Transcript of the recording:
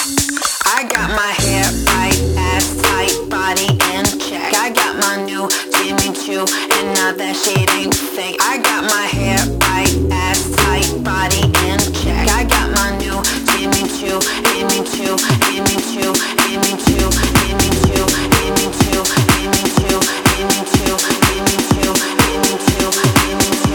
I got my hair right, ass tight, body in check. I got my new Jimmy Choo, and now that shit ain't fake. I got my hair right, ass tight, body in check. I got my new Jimmy Choo, Jimmy Choo, Jimmy Choo, Jimmy Choo, Jimmy Choo, Jimmy Choo, Jimmy Choo, Jimmy Choo, Jimmy Choo, Jimmy Choo, Jimmy Choo.